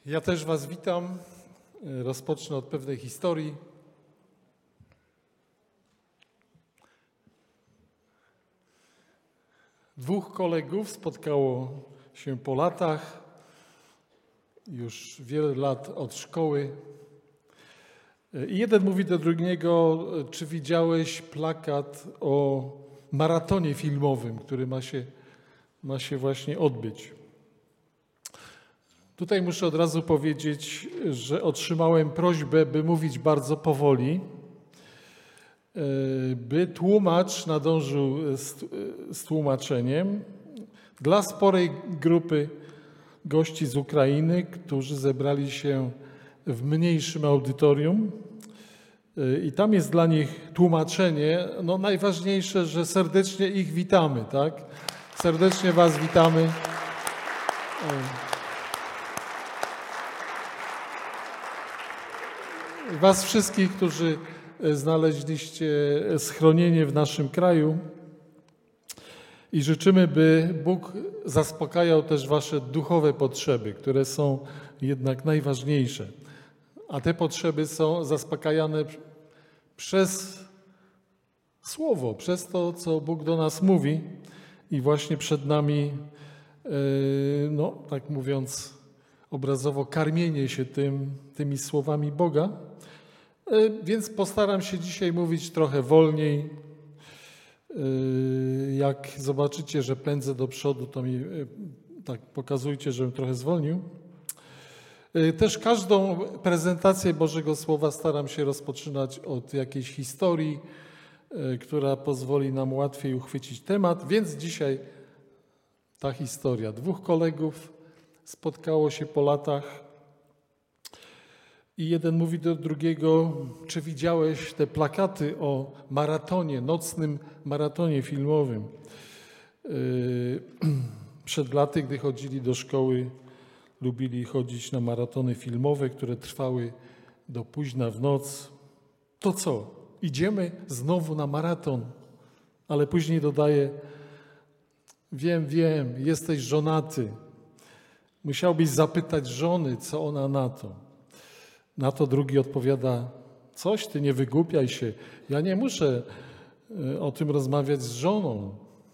Ja też Was witam. Rozpocznę od pewnej historii. Dwóch kolegów spotkało się po latach, już wiele lat od szkoły. I jeden mówi do drugiego: czy widziałeś plakat o maratonie filmowym, który ma się właśnie odbyć? Tutaj muszę od razu powiedzieć, że otrzymałem prośbę, by mówić bardzo powoli, by tłumacz nadążył z tłumaczeniem dla sporej grupy gości z Ukrainy, którzy zebrali się w mniejszym audytorium. I tam jest dla nich tłumaczenie. No najważniejsze, że serdecznie ich witamy, tak? Serdecznie Was witamy. Was wszystkich, którzy znaleźliście schronienie w naszym kraju, i życzymy, by Bóg zaspokajał też wasze duchowe potrzeby, które są jednak najważniejsze. A te potrzeby są zaspokajane przez Słowo, przez to, co Bóg do nas mówi. I właśnie przed nami, no tak mówiąc obrazowo, karmienie się tymi słowami Boga. Więc postaram się dzisiaj mówić trochę wolniej. Jak zobaczycie, że pędzę do przodu, to mi tak pokazujcie, żebym trochę zwolnił. Też każdą prezentację Bożego Słowa staram się rozpoczynać od jakiejś historii, która pozwoli nam łatwiej uchwycić temat. Więc dzisiaj ta historia. Dwóch kolegów spotkało się po latach. I jeden mówi do drugiego: czy widziałeś te plakaty o maratonie, nocnym maratonie filmowym? Przed laty, gdy chodzili do szkoły, lubili chodzić na maratony filmowe, które trwały do późna w noc. To co? Idziemy znowu na maraton. Ale później dodaje: wiem, jesteś żonaty. Musiałbyś zapytać żony, co ona na to. Na to drugi odpowiada: coś, ty nie wygłupiaj się, ja nie muszę o tym rozmawiać z żoną.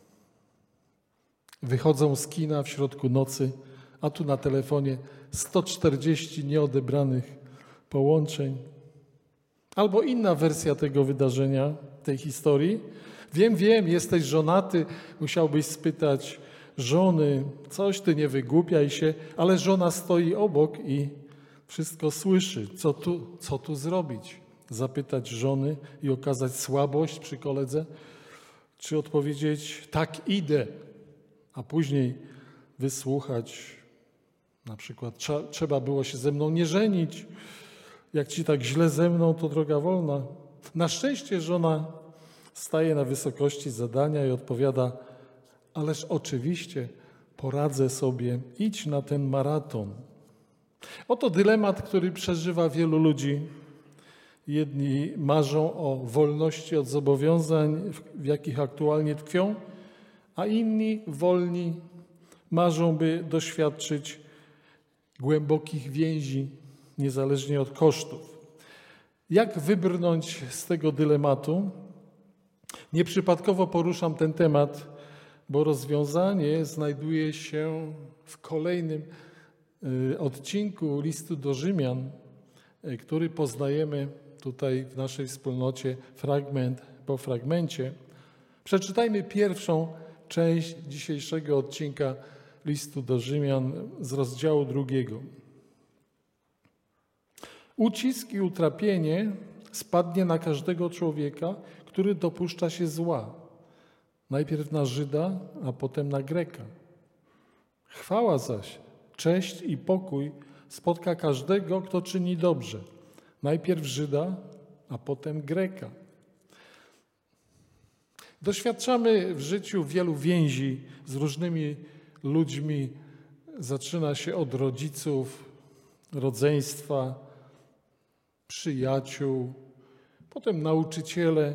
Wychodzą z kina w środku nocy, a tu na telefonie 140 nieodebranych połączeń. Albo inna wersja tego wydarzenia, tej historii. Wiem, jesteś żonaty, musiałbyś spytać żony, coś, ty nie wygłupiaj się, ale żona stoi obok i wszystko słyszy. Co tu zrobić? Zapytać żony i okazać słabość przy koledze? Czy odpowiedzieć: tak, idę, a później wysłuchać, na przykład: trzeba było się ze mną nie żenić. Jak ci tak źle ze mną, to droga wolna. Na szczęście żona staje na wysokości zadania i odpowiada: ależ oczywiście poradzę sobie, idź na ten maraton. Oto dylemat, który przeżywa wielu ludzi. Jedni marzą o wolności od zobowiązań, w jakich aktualnie tkwią, a inni, wolni, marzą, by doświadczyć głębokich więzi, niezależnie od kosztów. Jak wybrnąć z tego dylematu? Nieprzypadkowo poruszam ten temat, bo rozwiązanie znajduje się w kolejnym odcinku listu do Rzymian, który poznajemy tutaj w naszej wspólnocie fragment po fragmencie. Przeczytajmy pierwszą część dzisiejszego odcinka listu do Rzymian z rozdziału 2. Ucisk i utrapienie spadnie na każdego człowieka, który dopuszcza się zła. Najpierw na Żyda, a potem na Greka. Chwała zaś, cześć i pokój spotka każdego, kto czyni dobrze. Najpierw Żyda, a potem Greka. Doświadczamy w życiu wielu więzi z różnymi ludźmi. Zaczyna się od rodziców, rodzeństwa, przyjaciół, potem nauczyciele,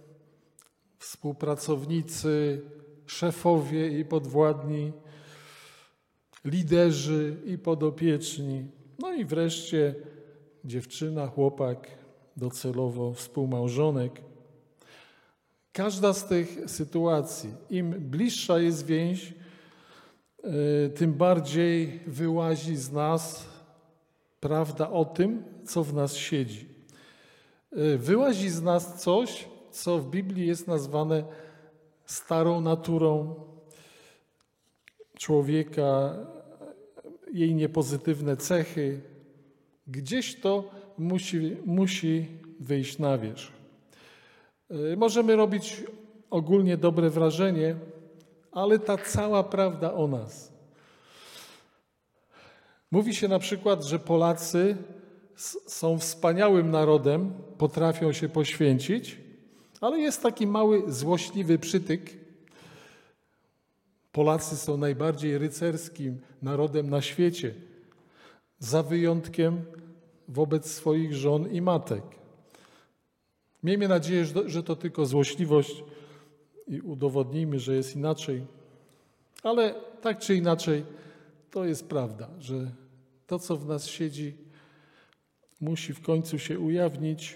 współpracownicy, szefowie i podwładni, liderzy i podopieczni. No i wreszcie dziewczyna, chłopak, docelowo współmałżonek. Każda z tych sytuacji, im bliższa jest więź, tym bardziej wyłazi z nas prawda o tym, co w nas siedzi. Wyłazi z nas coś, co w Biblii jest nazwane starą naturą człowieka, jej niepozytywne cechy. Gdzieś to musi wyjść na wierzch. Możemy robić ogólnie dobre wrażenie, ale ta cała prawda o nas. Mówi się na przykład, że Polacy są wspaniałym narodem, potrafią się poświęcić, ale jest taki mały, złośliwy przytyk. Polacy są najbardziej rycerskim narodem na świecie, za wyjątkiem wobec swoich żon i matek. Miejmy nadzieję, że to tylko złośliwość i udowodnijmy, że jest inaczej. Ale tak czy inaczej, to jest prawda, że to, co w nas siedzi, musi w końcu się ujawnić.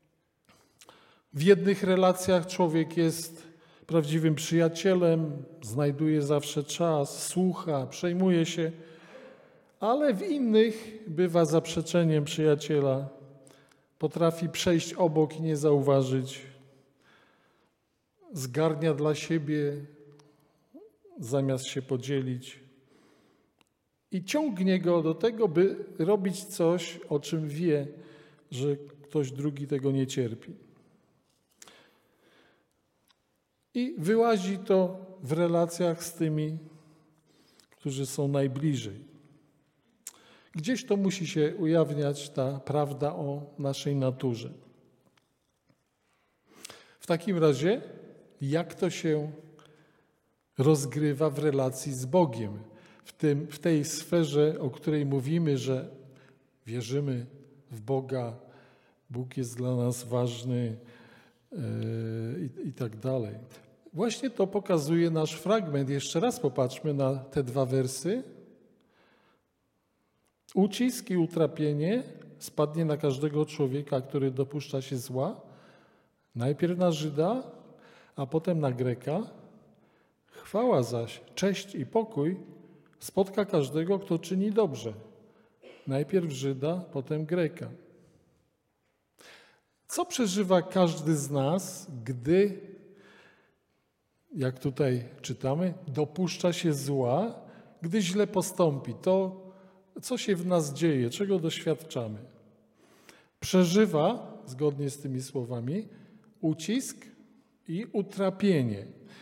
W jednych relacjach człowiek jest prawdziwym przyjacielem, znajduje zawsze czas, słucha, przejmuje się, ale w innych bywa zaprzeczeniem przyjaciela. Potrafi przejść obok i nie zauważyć. Zgarnia dla siebie, zamiast się podzielić. I ciągnie go do tego, by robić coś, o czym wie, że ktoś drugi tego nie cierpi. I wyłazi to w relacjach z tymi, którzy są najbliżej. Gdzieś to musi się ujawniać ta prawda o naszej naturze. W takim razie, jak to się rozgrywa w relacji z Bogiem? W tej sferze, o której mówimy, że wierzymy w Boga, Bóg jest dla nas ważny i tak dalej. Właśnie to pokazuje nasz fragment. Jeszcze raz popatrzmy na te dwa wersy. Ucisk i utrapienie spadnie na każdego człowieka, który dopuszcza się zła. Najpierw na Żyda, a potem na Greka. Chwała zaś, cześć i pokój spotka każdego, kto czyni dobrze. Najpierw Żyda, potem Greka. Co przeżywa każdy z nas, gdy, jak tutaj czytamy, dopuszcza się zła, gdy źle postąpi? To, co się w nas dzieje, czego doświadczamy? Przeżywa, zgodnie z tymi słowami, ucisk i utrapienie.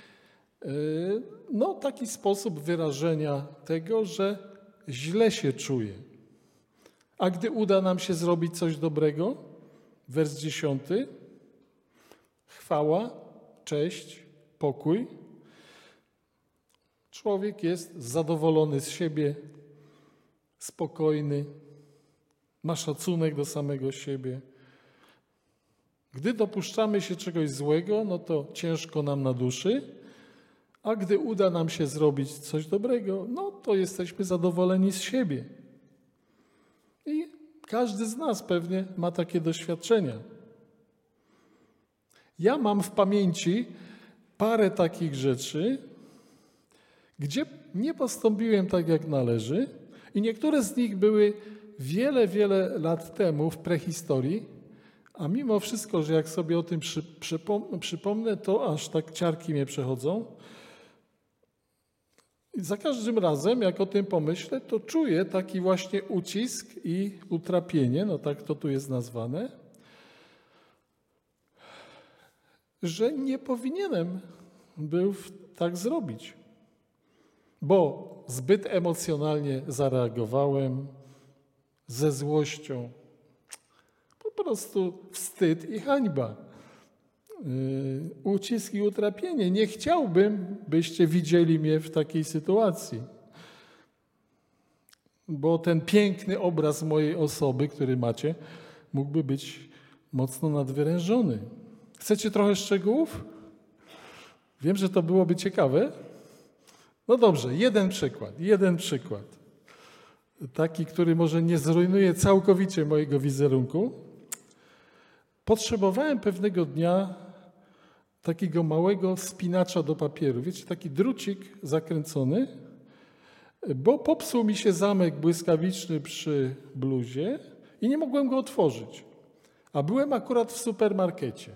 No, taki sposób wyrażenia tego, że źle się czuje. A gdy uda nam się zrobić coś dobrego, wers 10, chwała, cześć, pokój. Człowiek jest zadowolony z siebie, spokojny, ma szacunek do samego siebie. Gdy dopuszczamy się czegoś złego, no to ciężko nam na duszy, a gdy uda nam się zrobić coś dobrego, no to jesteśmy zadowoleni z siebie. I każdy z nas pewnie ma takie doświadczenia. Ja mam w pamięci parę takich rzeczy, gdzie nie postąpiłem tak, jak należy, i niektóre z nich były wiele, wiele lat temu w prehistorii, a mimo wszystko, że jak sobie o tym przypomnę, to aż tak ciarki mnie przechodzą. I za każdym razem, jak o tym pomyślę, to czuję taki właśnie ucisk i utrapienie, no tak to tu jest nazwane, że nie powinienem był tak zrobić, bo zbyt emocjonalnie zareagowałem, ze złością. Po prostu wstyd i hańba. Ucisk i utrapienie. Nie chciałbym, byście widzieli mnie w takiej sytuacji. Bo ten piękny obraz mojej osoby, który macie, mógłby być mocno nadwyrężony. Chcecie trochę szczegółów? Wiem, że to byłoby ciekawe. No dobrze, jeden przykład. taki, który może nie zrujnuje całkowicie mojego wizerunku, potrzebowałem pewnego dnia takiego małego spinacza do papieru. Wiecie, taki drucik zakręcony, bo popsuł mi się zamek błyskawiczny przy bluzie i nie mogłem go otworzyć. A byłem akurat w supermarkecie.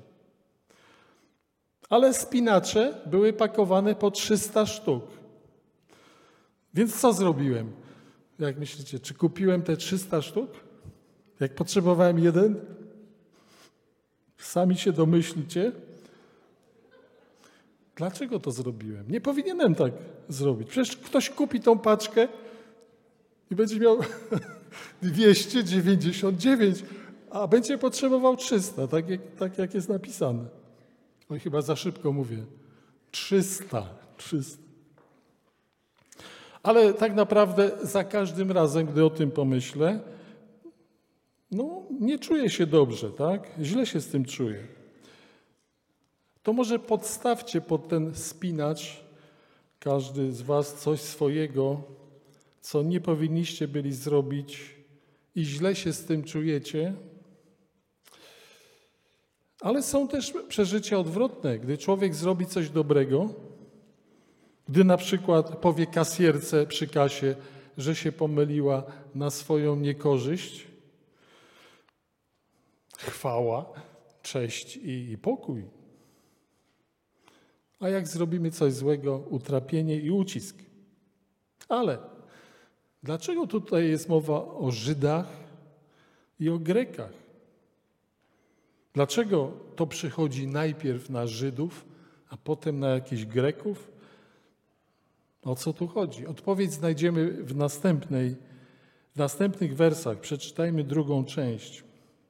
Ale spinacze były pakowane po 300 sztuk. Więc co zrobiłem? Jak myślicie, czy kupiłem te 300 sztuk? Jak potrzebowałem jeden? Sami się domyślcie. Dlaczego to zrobiłem? Nie powinienem tak zrobić. Przecież ktoś kupi tą paczkę i będzie miał 299, a będzie potrzebował 300, tak jak jest napisane. Oj, chyba za szybko mówię. 300. Ale tak naprawdę za każdym razem, gdy o tym pomyślę, nie czuję się dobrze, tak? Źle się z tym czuję. To może podstawcie pod ten spinacz każdy z was coś swojego, co nie powinniście byli zrobić i źle się z tym czujecie. Ale są też przeżycia odwrotne, gdy człowiek zrobi coś dobrego, gdy na przykład powie kasjerce przy kasie, że się pomyliła na swoją niekorzyść. Chwała, cześć i pokój. A jak zrobimy coś złego, utrapienie i ucisk. Ale dlaczego tutaj jest mowa o Żydach i o Grekach? Dlaczego to przychodzi najpierw na Żydów, a potem na jakichś Greków? O co tu chodzi? Odpowiedź znajdziemy w następnych wersach. Przeczytajmy drugą część.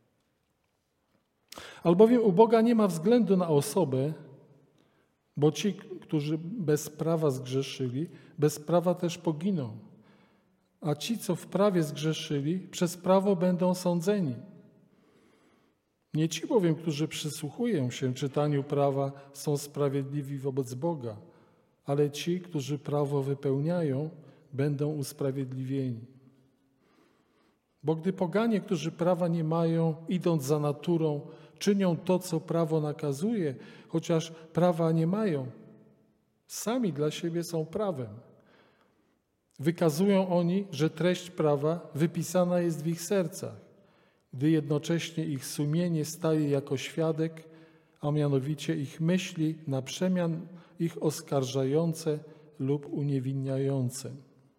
Albowiem u Boga nie ma względu na osobę, bo ci, którzy bez prawa zgrzeszyli, bez prawa też poginą. A ci, co w prawie zgrzeszyli, przez prawo będą sądzeni. Nie ci bowiem, którzy przysłuchują się czytaniu prawa, są sprawiedliwi wobec Boga, ale ci, którzy prawo wypełniają, będą usprawiedliwieni. Bo gdy poganie, którzy prawa nie mają, idąc za naturą, czynią to, co prawo nakazuje, chociaż prawa nie mają, sami dla siebie są prawem. Wykazują oni, że treść prawa wypisana jest w ich sercach, gdy jednocześnie ich sumienie staje jako świadek, a mianowicie ich myśli na przemian ich oskarżające lub uniewinniające.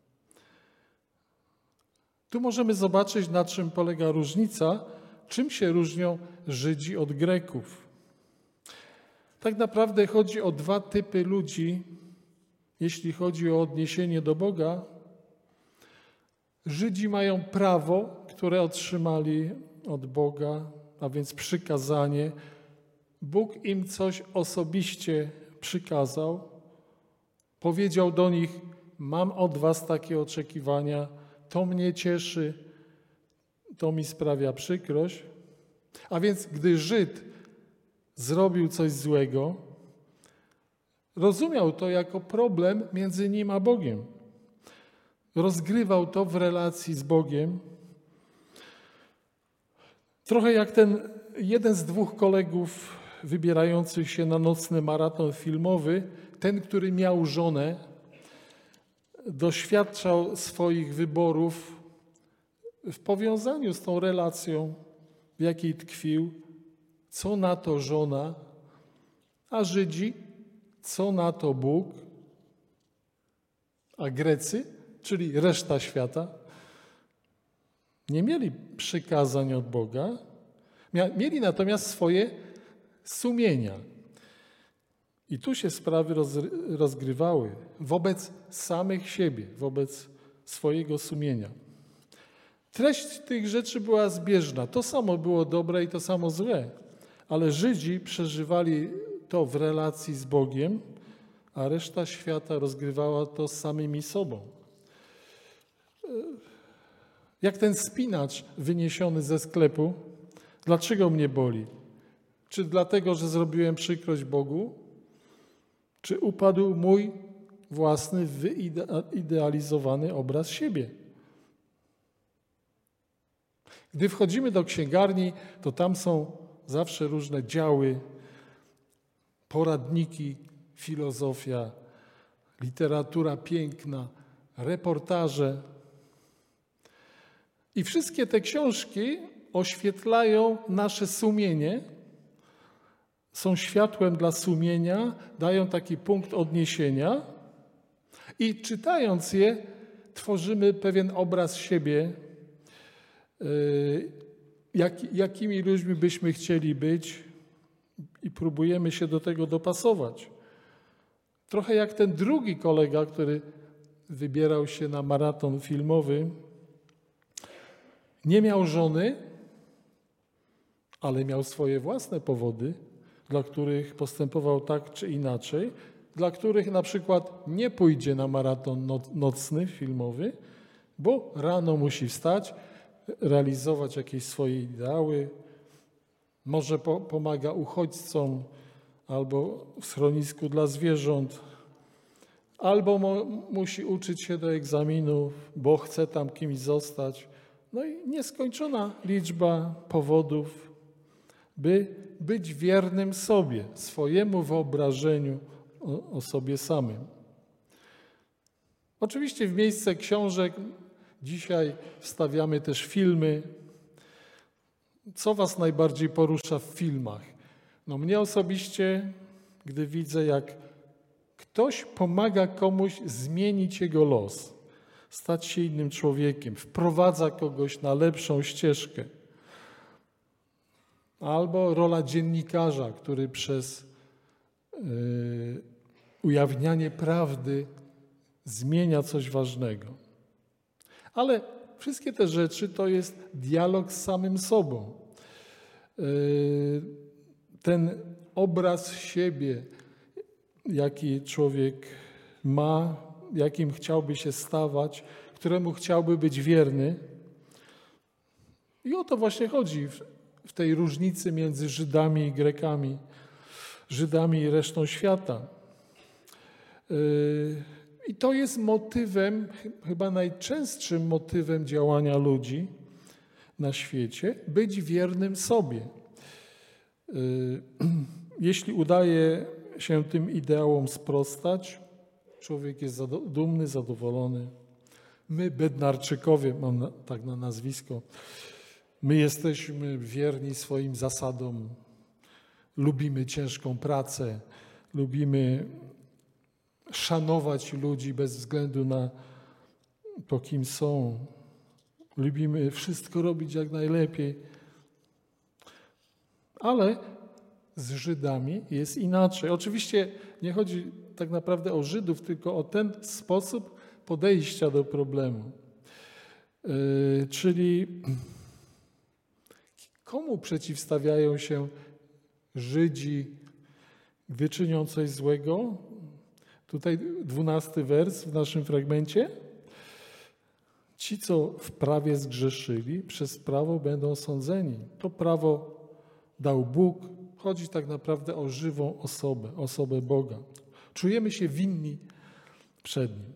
Tu możemy zobaczyć, na czym polega różnica, czym się różnią Żydzi od Greków. Tak naprawdę chodzi o dwa typy ludzi, jeśli chodzi o odniesienie do Boga. Żydzi mają prawo, które otrzymali od Boga, a więc przykazanie. Bóg im coś osobiście przykazał. Powiedział do nich: mam od was takie oczekiwania, to mnie cieszy, to mi sprawia przykrość. A więc gdy Żyd zrobił coś złego, rozumiał to jako problem między nim a Bogiem. Rozgrywał to w relacji z Bogiem. Trochę jak ten jeden z dwóch kolegów wybierających się na nocny maraton filmowy, ten, który miał żonę, doświadczał swoich wyborów w powiązaniu z tą relacją, w jakiej tkwił, co na to żona, a Żydzi, co na to Bóg, a Grecy, czyli reszta świata, nie mieli przykazań od Boga, mieli natomiast swoje sumienia. I tu się sprawy rozgrywały wobec samych siebie, wobec swojego sumienia. Treść tych rzeczy była zbieżna. To samo było dobre i to samo złe. Ale Żydzi przeżywali to w relacji z Bogiem, a reszta świata rozgrywała to z samymi sobą. Jak ten spinacz wyniesiony ze sklepu. Dlaczego mnie boli? Czy dlatego, że zrobiłem przykrość Bogu? Czy upadł mój własny wyidealizowany obraz siebie? Gdy wchodzimy do księgarni, to tam są zawsze różne działy, poradniki, filozofia, literatura piękna, reportaże. I wszystkie te książki oświetlają nasze sumienie, są światłem dla sumienia, dają taki punkt odniesienia i czytając je, tworzymy pewien obraz siebie, jakimi ludźmi byśmy chcieli być i próbujemy się do tego dopasować. Trochę jak ten drugi kolega, który wybierał się na maraton filmowy. Nie miał żony, ale miał swoje własne powody, dla których postępował tak czy inaczej, dla których na przykład nie pójdzie na maraton nocny, filmowy, bo rano musi wstać, realizować jakieś swoje ideały, może pomaga uchodźcom albo w schronisku dla zwierząt, albo musi uczyć się do egzaminów, bo chce tam kimś zostać. No i nieskończona liczba powodów, by być wiernym sobie, swojemu wyobrażeniu o sobie samym. Oczywiście w miejsce książek dzisiaj wstawiamy też filmy. Co was najbardziej porusza w filmach? No mnie osobiście, gdy widzę, jak ktoś pomaga komuś zmienić jego los, stać się innym człowiekiem, wprowadza kogoś na lepszą ścieżkę. Albo rola dziennikarza, który przez ujawnianie prawdy zmienia coś ważnego. Ale wszystkie te rzeczy to jest dialog z samym sobą. Ten obraz siebie, jaki człowiek ma, jakim chciałby się stawać, któremu chciałby być wierny. I o to właśnie chodzi w tej różnicy między Żydami i Grekami, Żydami i resztą świata. I to jest motywem, chyba najczęstszym motywem działania ludzi na świecie, być wiernym sobie. Jeśli udaje się tym ideałom sprostać, człowiek jest dumny, zadowolony. My, Bednarczykowie, mam tak na nazwisko, my jesteśmy wierni swoim zasadom, lubimy ciężką pracę, lubimy szanować ludzi bez względu na to, kim są. Lubimy wszystko robić jak najlepiej. Ale z Żydami jest inaczej. Oczywiście nie chodzi tak naprawdę o Żydów, tylko o ten sposób podejścia do problemu. Czyli komu przeciwstawiają się Żydzi, gdy czynią coś złego? Tutaj 12 wers w naszym fragmencie. Ci, co w prawie zgrzeszyli, przez prawo będą sądzeni. To prawo dał Bóg. Chodzi tak naprawdę o żywą osobę, osobę Boga. Czujemy się winni przed Nim.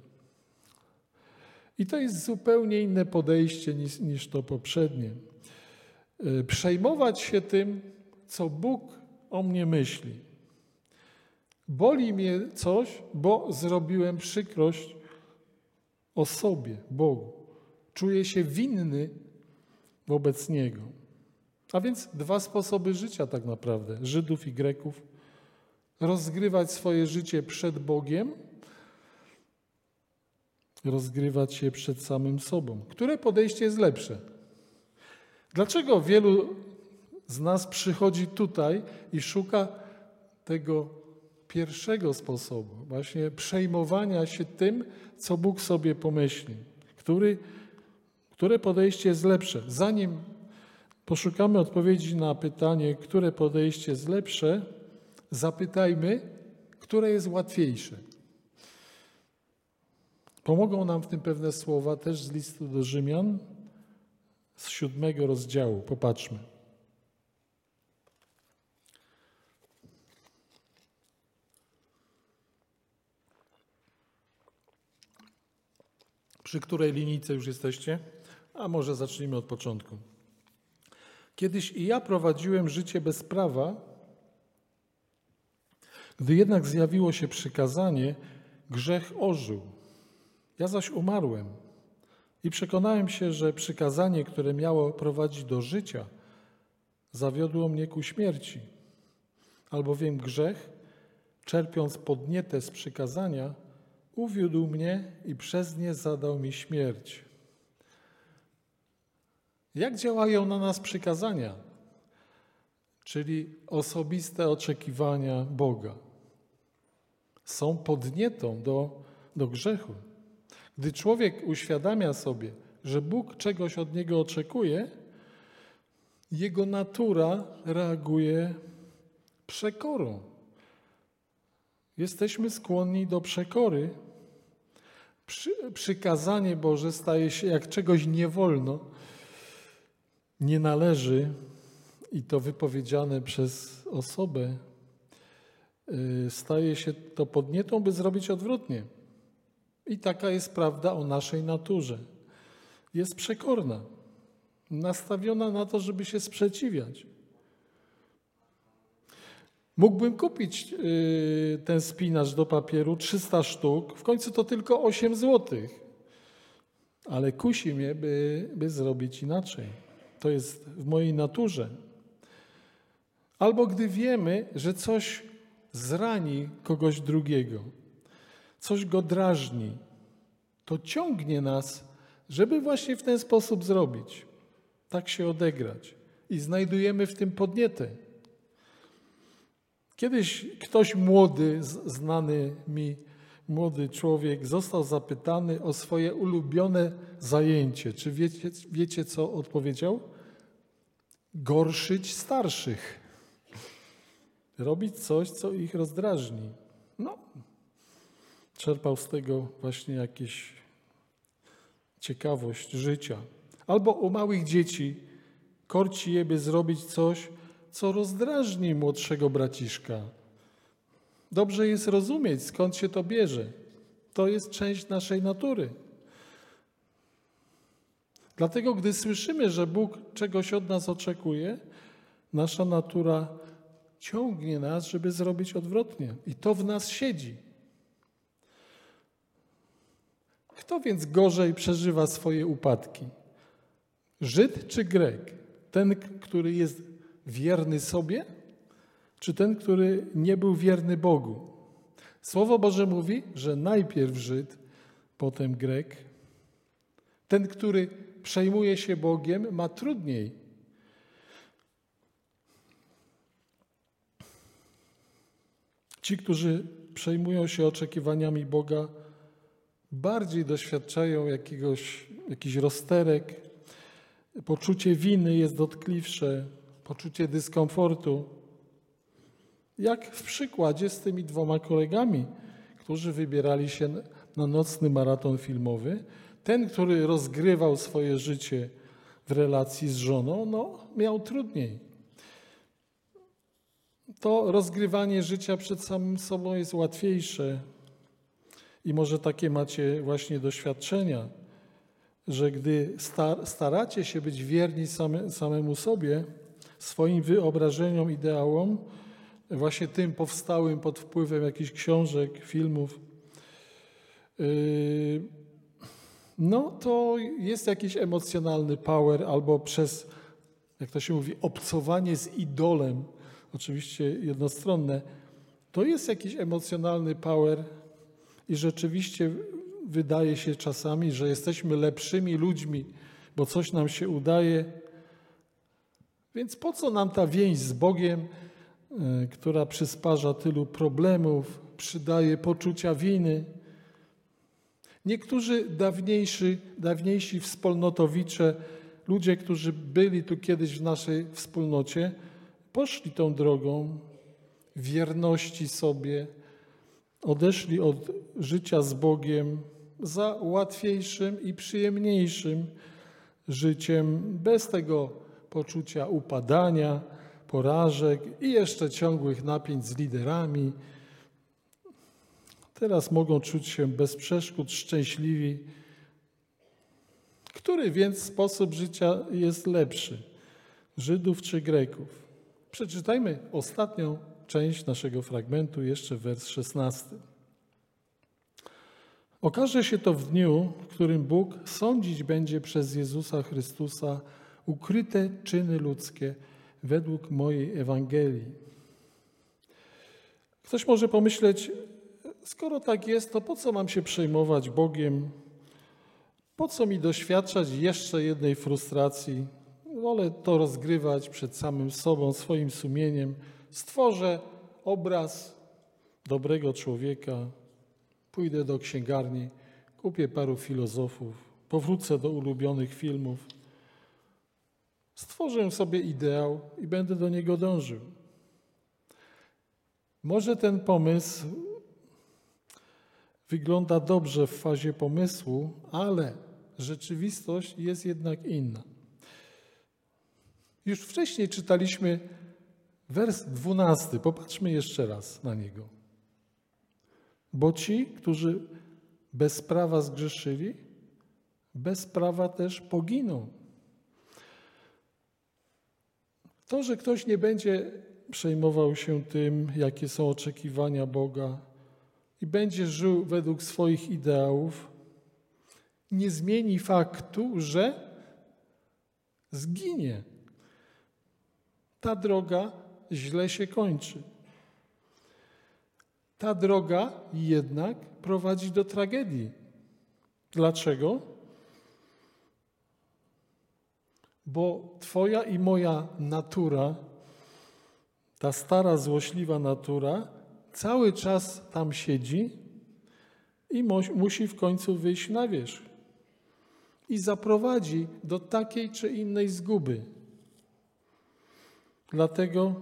I to jest zupełnie inne podejście niż to poprzednie. Przejmować się tym, co Bóg o mnie myśli. Boli mnie coś, bo zrobiłem przykrość osobie, Bogu. Czuję się winny wobec Niego. A więc dwa sposoby życia tak naprawdę, Żydów i Greków. Rozgrywać swoje życie przed Bogiem, rozgrywać je przed samym sobą. Które podejście jest lepsze? Dlaczego wielu z nas przychodzi tutaj i szuka tego pierwszego sposobu, właśnie przejmowania się tym, co Bóg sobie pomyśli? Które podejście jest lepsze? Zanim poszukamy odpowiedzi na pytanie, które podejście jest lepsze, zapytajmy, które jest łatwiejsze. Pomogą nam w tym pewne słowa też z listu do Rzymian, z 7 rozdziału. Popatrzmy. Przy której linijce już jesteście? A może zacznijmy od początku. Kiedyś i ja prowadziłem życie bez prawa, gdy jednak zjawiło się przykazanie, grzech ożył. Ja zaś umarłem i przekonałem się, że przykazanie, które miało prowadzić do życia, zawiodło mnie ku śmierci. Albowiem grzech, czerpiąc podnietę z przykazania, uwiódł mnie i przez nie zadał mi śmierć. Jak działają na nas przykazania, czyli osobiste oczekiwania Boga? Są podnietą do grzechu. Gdy człowiek uświadamia sobie, że Bóg czegoś od niego oczekuje, jego natura reaguje przekorą. Jesteśmy skłonni do przekory. Przykazanie Boże staje się, jak czegoś nie wolno, nie należy, i to wypowiedziane przez osobę, staje się to podnietą, by zrobić odwrotnie. I taka jest prawda o naszej naturze. Jest przekorna, nastawiona na to, żeby się sprzeciwiać. Mógłbym kupić ten spinacz do papieru 300 sztuk, w końcu to tylko 8 złotych, ale kusi mnie, by zrobić inaczej. To jest w mojej naturze. Albo gdy wiemy, że coś zrani kogoś drugiego, coś go drażni, to ciągnie nas, żeby właśnie w ten sposób zrobić, tak się odegrać. I znajdujemy w tym podnietę. Kiedyś ktoś młody, znany mi młody człowiek, został zapytany o swoje ulubione zajęcie. Czy wiecie co odpowiedział? Gorszyć starszych. Robić coś, co ich rozdrażni. No, czerpał z tego właśnie jakąś ciekawość życia. Albo u małych dzieci korci je, by zrobić coś, co rozdrażni młodszego braciszka. Dobrze jest rozumieć, skąd się to bierze. To jest część naszej natury. Dlatego, gdy słyszymy, że Bóg czegoś od nas oczekuje, nasza natura ciągnie nas, żeby zrobić odwrotnie. I to w nas siedzi. Kto więc gorzej przeżywa swoje upadki? Żyd czy Grek? Ten, który jest wierny sobie, czy ten, który nie był wierny Bogu? Słowo Boże mówi, że najpierw Żyd, potem Grek. Ten, który przejmuje się Bogiem, ma trudniej. Ci, którzy przejmują się oczekiwaniami Boga, bardziej doświadczają jakichś rozterek, poczucie winy jest dotkliwsze, poczucie dyskomfortu. Jak w przykładzie z tymi 2 kolegami, którzy wybierali się na nocny maraton filmowy. Ten, który rozgrywał swoje życie w relacji z żoną, miał trudniej. To rozgrywanie życia przed samym sobą jest łatwiejsze. I może takie macie właśnie doświadczenia, że gdy staracie się być wierni samemu sobie, swoim wyobrażeniom, ideałom, właśnie tym powstałym pod wpływem jakichś książek, filmów, to jest jakiś emocjonalny power albo przez, jak to się mówi, obcowanie z idolem, oczywiście jednostronne, to jest jakiś emocjonalny power i rzeczywiście wydaje się czasami, że jesteśmy lepszymi ludźmi, bo coś nam się udaje. Więc po co nam ta więź z Bogiem, która przysparza tylu problemów, przydaje poczucia winy? Niektórzy dawniejsi wspólnotowicze, ludzie, którzy byli tu kiedyś w naszej wspólnocie, poszli tą drogą wierności sobie, odeszli od życia z Bogiem za łatwiejszym i przyjemniejszym życiem, bez tego poczucia upadania, porażek i jeszcze ciągłych napięć z liderami. Teraz mogą czuć się bez przeszkód szczęśliwi. Który więc sposób życia jest lepszy? Żydów czy Greków. Przeczytajmy ostatnią część naszego fragmentu, jeszcze wers 16. Okaże się to w dniu, w którym Bóg sądzić będzie przez Jezusa Chrystusa ukryte czyny ludzkie według mojej Ewangelii. Ktoś może pomyśleć, skoro tak jest, to po co mam się przejmować Bogiem? Po co mi doświadczać jeszcze jednej frustracji? Wolę to rozgrywać przed samym sobą, swoim sumieniem. Stworzę obraz dobrego człowieka, pójdę do księgarni, kupię paru filozofów, powrócę do ulubionych filmów. Stworzę sobie ideał i będę do niego dążył. Może ten pomysł wygląda dobrze w fazie pomysłu, ale rzeczywistość jest jednak inna. Już wcześniej czytaliśmy wers 12. Popatrzmy jeszcze raz na niego. Bo ci, którzy bez prawa zgrzeszyli, bez prawa też poginą. To, że ktoś nie będzie przejmował się tym, jakie są oczekiwania Boga i będzie żył według swoich ideałów, nie zmieni faktu, że zginie. Ta droga źle się kończy. Ta droga jednak prowadzi do tragedii. Dlaczego? Bo twoja i moja natura, ta stara, złośliwa natura, cały czas tam siedzi i musi w końcu wyjść na wierzch. I zaprowadzi do takiej czy innej zguby. Dlatego,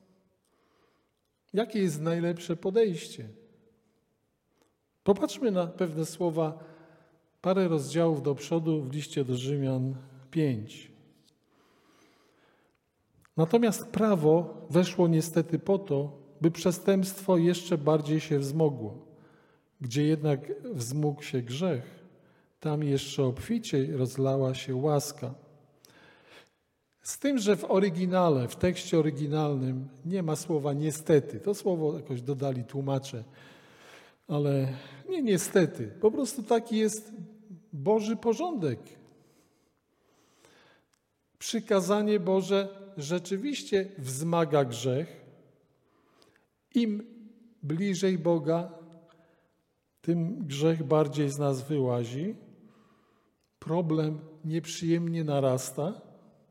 jakie jest najlepsze podejście? Popatrzmy na pewne słowa, parę rozdziałów do przodu w liście do Rzymian 5. Natomiast prawo weszło niestety po to, by przestępstwo jeszcze bardziej się wzmogło. Gdzie jednak wzmógł się grzech, tam jeszcze obficiej rozlała się łaska. Z tym, że w oryginale, w tekście oryginalnym nie ma słowa niestety. To słowo jakoś dodali tłumacze, ale nie niestety. Po prostu taki jest Boży porządek. Przykazanie Boże rzeczywiście wzmaga grzech. Im bliżej Boga, tym grzech bardziej z nas wyłazi. Problem nieprzyjemnie narasta.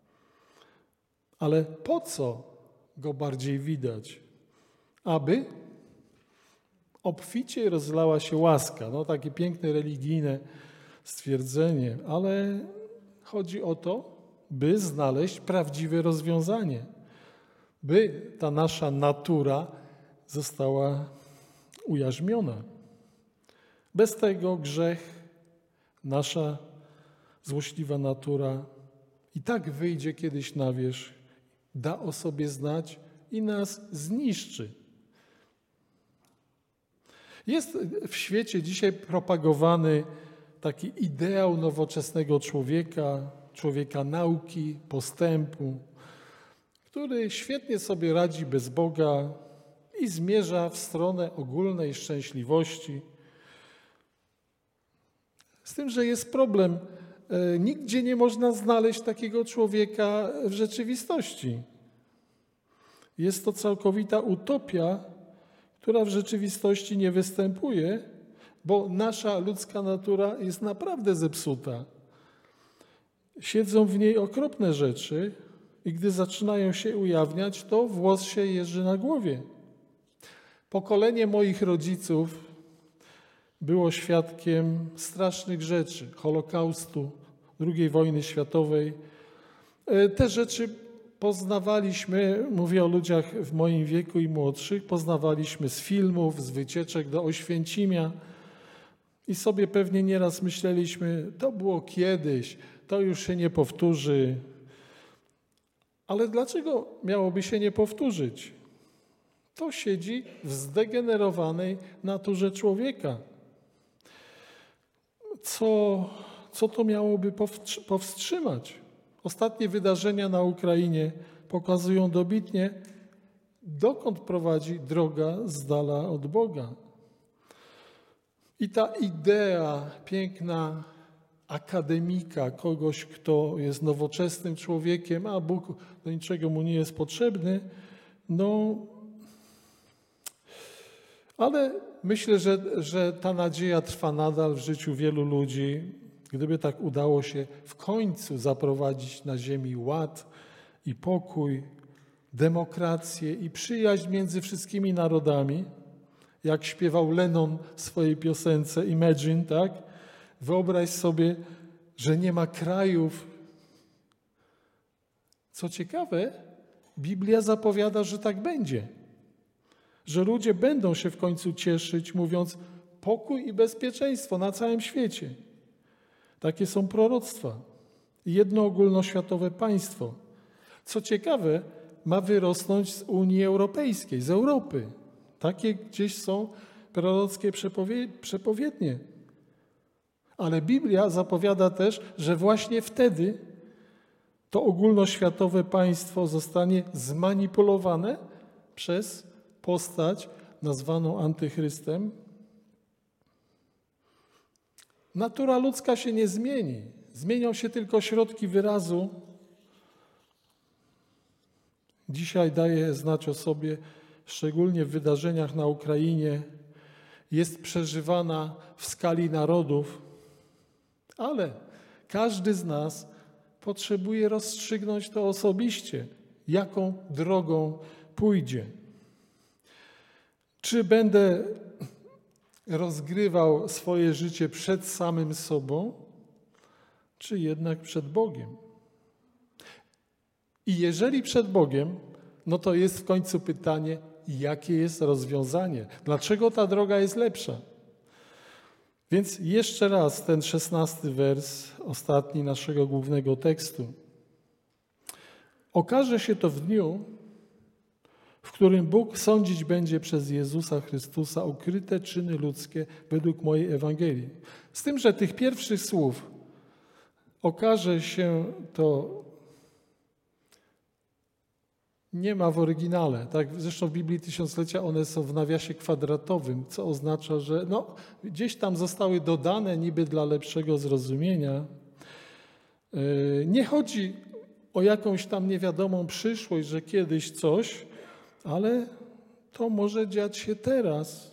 Ale po co go bardziej widać? Aby obficie rozlała się łaska. No takie piękne religijne stwierdzenie, ale chodzi o to, by znaleźć prawdziwe rozwiązanie. By ta nasza natura została ujarzmiona. Bez tego grzech, nasza złośliwa natura i tak wyjdzie kiedyś na wierzch, da o sobie znać i nas zniszczy. Jest w świecie dzisiaj propagowany taki ideał nowoczesnego człowieka, człowieka nauki, postępu, który świetnie sobie radzi bez Boga i zmierza w stronę ogólnej szczęśliwości. Z tym, że jest problem. Nigdzie nie można znaleźć takiego człowieka w rzeczywistości. Jest to całkowita utopia, która w rzeczywistości nie występuje, bo nasza ludzka natura jest naprawdę zepsuta. Siedzą w niej okropne rzeczy i gdy zaczynają się ujawniać, to włos się jeży na głowie. Pokolenie moich rodziców było świadkiem strasznych rzeczy, Holokaustu, II wojny światowej. Te rzeczy poznawaliśmy, mówię o ludziach w moim wieku i młodszych, poznawaliśmy z filmów, z wycieczek do Oświęcimia i sobie pewnie nieraz myśleliśmy, to było kiedyś, to już się nie powtórzy. Ale dlaczego miałoby się nie powtórzyć? To siedzi w zdegenerowanej naturze człowieka. Co to miałoby powstrzymać? Ostatnie wydarzenia na Ukrainie pokazują dobitnie, dokąd prowadzi droga z dala od Boga. I ta idea piękna akademika, kogoś, kto jest nowoczesnym człowiekiem, a Bóg do niczego mu nie jest potrzebny, ale myślę, że ta nadzieja trwa nadal w życiu wielu ludzi. Gdyby tak udało się w końcu zaprowadzić na ziemi ład i pokój, demokrację i przyjaźń między wszystkimi narodami, jak śpiewał Lennon w swojej piosence Imagine, tak? Wyobraź sobie, że nie ma krajów. Co ciekawe, Biblia zapowiada, że tak będzie. Że ludzie będą się w końcu cieszyć, mówiąc pokój i bezpieczeństwo na całym świecie. Takie są proroctwa. Jedno ogólnoświatowe państwo. Co ciekawe, ma wyrosnąć z Unii Europejskiej, z Europy. Takie gdzieś są prorockie przepowiednie. Ale Biblia zapowiada też, że właśnie wtedy to ogólnoświatowe państwo zostanie zmanipulowane przez postać nazwaną antychrystem. Natura ludzka się nie zmieni. Zmienią się tylko środki wyrazu. Dzisiaj daje znać o sobie, szczególnie w wydarzeniach na Ukrainie, jest przeżywana w skali narodów, ale każdy z nas potrzebuje rozstrzygnąć to osobiście, jaką drogą pójdzie. Czy będę rozgrywał swoje życie przed samym sobą, czy jednak przed Bogiem? I jeżeli przed Bogiem, no to jest w końcu pytanie, jakie jest rozwiązanie? Dlaczego ta droga jest lepsza? Więc jeszcze raz ten 16 wers, ostatni naszego głównego tekstu. Okaże się to w dniu, w którym Bóg sądzić będzie przez Jezusa Chrystusa ukryte czyny ludzkie według mojej Ewangelii. Z tym, że tych pierwszych słów okaże się to nie ma w oryginale. Tak? Zresztą w Biblii Tysiąclecia one są w nawiasie kwadratowym, co oznacza, że gdzieś tam zostały dodane niby dla lepszego zrozumienia. Nie chodzi o jakąś tam niewiadomą przyszłość, że kiedyś coś, ale to może dziać się teraz,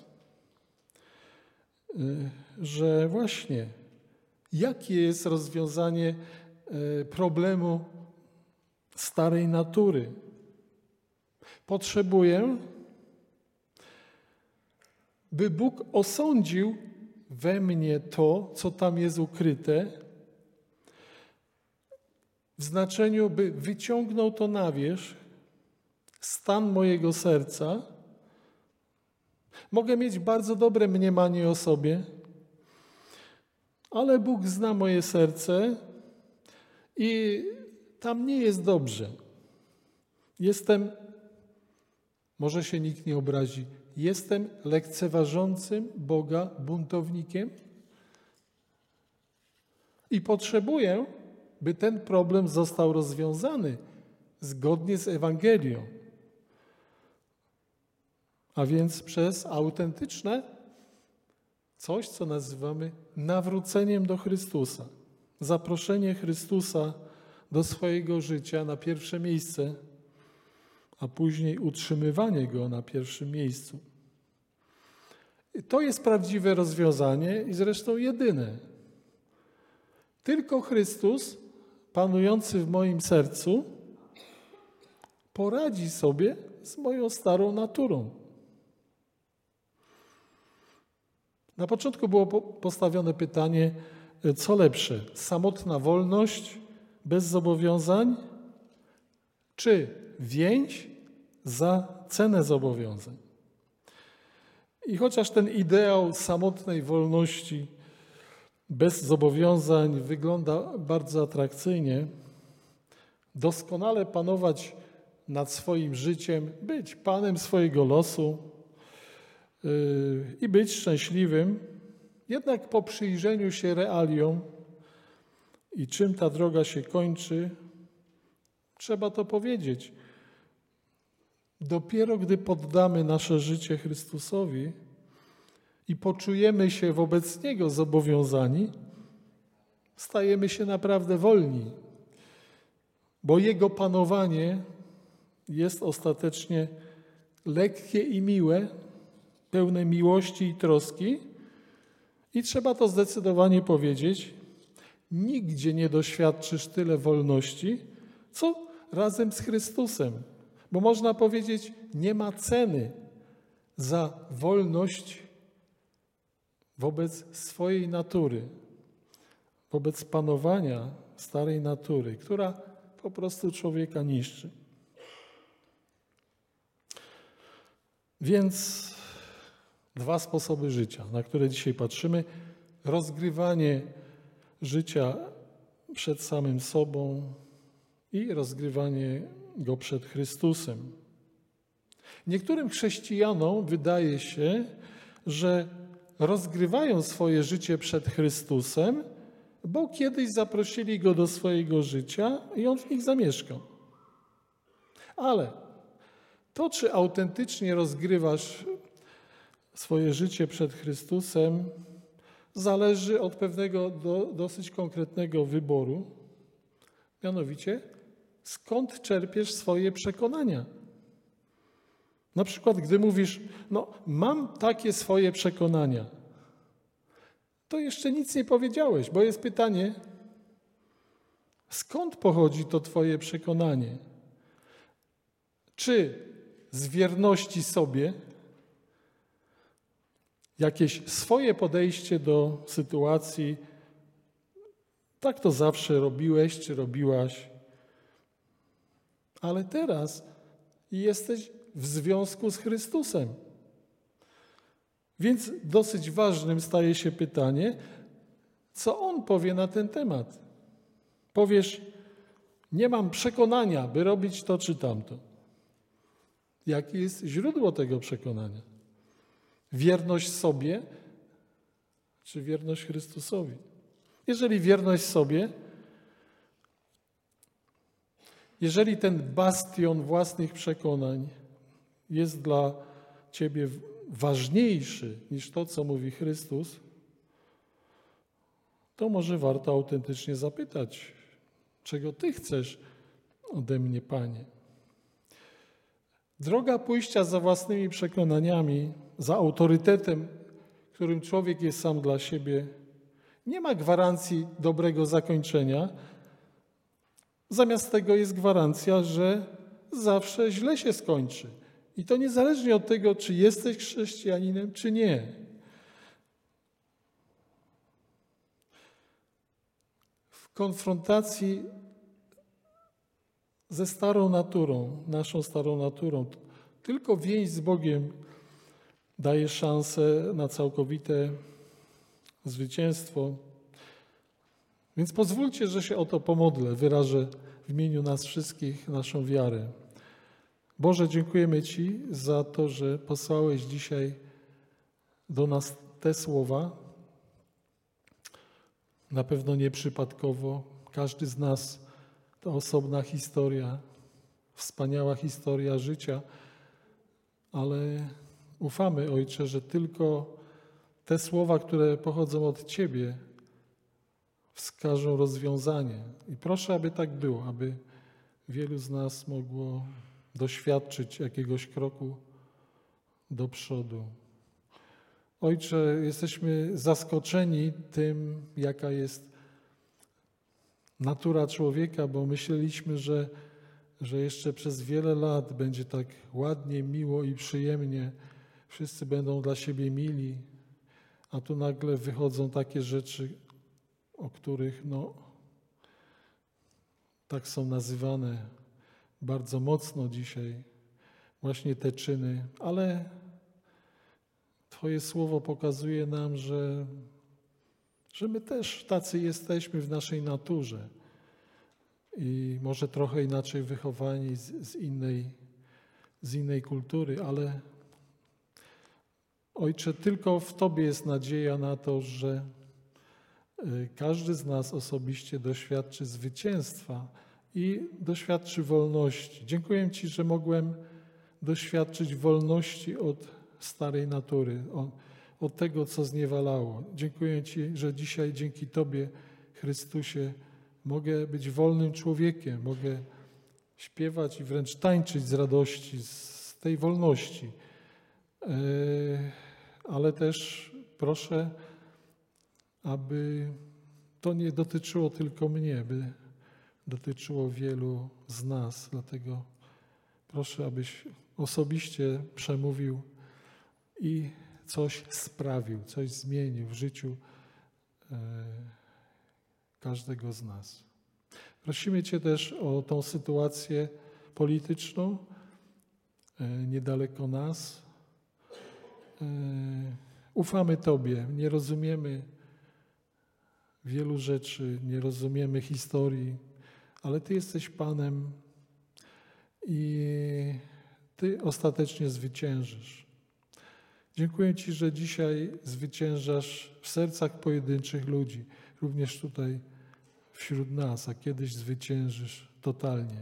że właśnie jakie jest rozwiązanie problemu starej natury. Potrzebuję, by Bóg osądził we mnie to, co tam jest ukryte, w znaczeniu, by wyciągnął to na wierzch, stan mojego serca. Mogę mieć bardzo dobre mniemanie o sobie, ale Bóg zna moje serce i tam nie jest dobrze. Może się nikt nie obrazi, jestem lekceważącym Boga buntownikiem i potrzebuję, by ten problem został rozwiązany zgodnie z Ewangelią. A więc przez autentyczne coś, co nazywamy nawróceniem do Chrystusa. Zaproszenie Chrystusa do swojego życia na pierwsze miejsce, a później utrzymywanie Go na pierwszym miejscu. To jest prawdziwe rozwiązanie i zresztą jedyne. Tylko Chrystus, panujący w moim sercu, poradzi sobie z moją starą naturą. Na początku było postawione pytanie, co lepsze? Samotna wolność bez zobowiązań, czy więź za cenę zobowiązań? I chociaż ten ideał samotnej wolności bez zobowiązań wygląda bardzo atrakcyjnie, doskonale panować nad swoim życiem, być panem swojego losu i być szczęśliwym, jednak po przyjrzeniu się realiom i czym ta droga się kończy, Trzeba to powiedzieć. Dopiero gdy poddamy nasze życie Chrystusowi i poczujemy się wobec Niego zobowiązani, stajemy się naprawdę wolni, bo Jego panowanie jest ostatecznie lekkie i miłe, pełne miłości i troski i trzeba to zdecydowanie powiedzieć, nigdzie nie doświadczysz tyle wolności, co razem z Chrystusem. Bo można powiedzieć, nie ma ceny za wolność wobec swojej natury, wobec panowania starej natury, która po prostu człowieka niszczy. Więc dwa sposoby życia, na które dzisiaj patrzymy. Rozgrywanie życia przed samym sobą i rozgrywanie go przed Chrystusem. Niektórym chrześcijanom wydaje się, że rozgrywają swoje życie przed Chrystusem, bo kiedyś zaprosili Go do swojego życia i On w nich zamieszkał. Ale to, czy autentycznie rozgrywasz swoje życie przed Chrystusem, zależy od pewnego dosyć konkretnego wyboru, mianowicie skąd czerpiesz swoje przekonania. Na przykład, gdy mówisz, mam takie swoje przekonania, to jeszcze nic nie powiedziałeś, bo jest pytanie, skąd pochodzi to twoje przekonanie? Czy z wierności sobie, jakieś swoje podejście do sytuacji, tak to zawsze robiłeś czy robiłaś, ale teraz jesteś w związku z Chrystusem. Więc dosyć ważnym staje się pytanie, co On powie na ten temat. Powiesz, nie mam przekonania, by robić to czy tamto. Jakie jest źródło tego przekonania? Wierność sobie czy wierność Chrystusowi? Jeżeli wierność sobie, jeżeli ten bastion własnych przekonań jest dla ciebie ważniejszy niż to, co mówi Chrystus, to może warto autentycznie zapytać, czego Ty chcesz ode mnie, Panie. Droga pójścia za własnymi przekonaniami, za autorytetem, którym człowiek jest sam dla siebie, nie ma gwarancji dobrego zakończenia. Zamiast tego jest gwarancja, że zawsze źle się skończy. I to niezależnie od tego, czy jesteś chrześcijaninem, czy nie. W konfrontacji ze starą naturą, naszą starą naturą, tylko więź z Bogiem daje szansę na całkowite zwycięstwo. Więc pozwólcie, że się o to pomodlę, wyrażę w imieniu nas wszystkich naszą wiarę. Boże, dziękujemy Ci za to, że posłałeś dzisiaj do nas te słowa. Na pewno nieprzypadkowo. Każdy z nas to osobna historia, wspaniała historia życia, ale ufamy, Ojcze, że tylko te słowa, które pochodzą od Ciebie, wskażą rozwiązanie. I proszę, aby tak było, aby wielu z nas mogło doświadczyć jakiegoś kroku do przodu. Ojcze, jesteśmy zaskoczeni tym, jaka jest natura człowieka, bo myśleliśmy, że jeszcze przez wiele lat będzie tak ładnie, miło i przyjemnie. Wszyscy będą dla siebie mili, a tu nagle wychodzą takie rzeczy, o których tak są nazywane bardzo mocno dzisiaj, właśnie te czyny, ale Twoje słowo pokazuje nam, że my też tacy jesteśmy w naszej naturze i może trochę inaczej wychowani z innej kultury, ale Ojcze, tylko w Tobie jest nadzieja na to, że każdy z nas osobiście doświadczy zwycięstwa i doświadczy wolności. Dziękuję Ci, że mogłem doświadczyć wolności od starej natury, od tego, co zniewalało. Dziękuję Ci, że dzisiaj dzięki Tobie, Chrystusie, mogę być wolnym człowiekiem, mogę śpiewać i wręcz tańczyć z radości, z tej wolności. Ale też proszę, aby to nie dotyczyło tylko mnie, by dotyczyło wielu z nas. Dlatego proszę, abyś osobiście przemówił i coś sprawił, coś zmienił w życiu każdego z nas. Prosimy Cię też o tą sytuację polityczną niedaleko nas. Ufamy Tobie, nie rozumiemy wielu rzeczy, nie rozumiemy historii, ale Ty jesteś Panem i Ty ostatecznie zwyciężysz. Dziękuję Ci, że dzisiaj zwyciężasz w sercach pojedynczych ludzi, również tutaj wśród nas, a kiedyś zwyciężysz totalnie.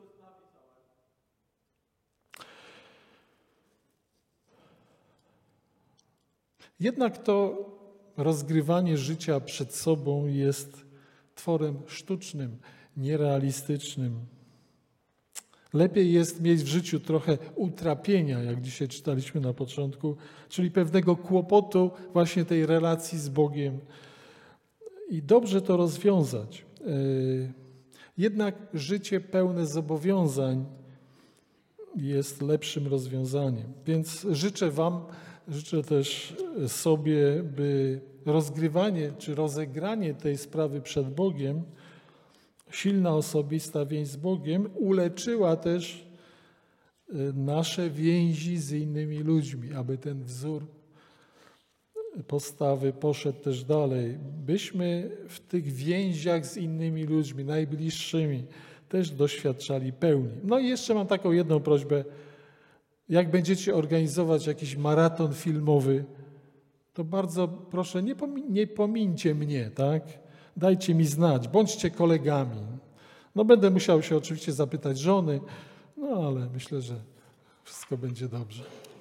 Jednak to rozgrywanie życia przed sobą jest tworem sztucznym, nierealistycznym. Lepiej jest mieć w życiu trochę utrapienia, jak dzisiaj czytaliśmy na początku, czyli pewnego kłopotu właśnie tej relacji z Bogiem i dobrze to rozwiązać. Jednak życie pełne zobowiązań jest lepszym rozwiązaniem. Więc życzę Wam, życzę też sobie, by rozgrywanie czy rozegranie tej sprawy przed Bogiem, silna osobista więź z Bogiem, uleczyła też nasze więzi z innymi ludźmi, aby ten wzór postawy poszedł też dalej. Byśmy w tych więziach z innymi ludźmi, najbliższymi, też doświadczali pełni. No i jeszcze mam taką jedną prośbę. Jak będziecie organizować jakiś maraton filmowy, to bardzo proszę, nie pomińcie mnie, tak? Dajcie mi znać, bądźcie kolegami. No będę musiał się oczywiście zapytać żony, no ale myślę, że wszystko będzie dobrze.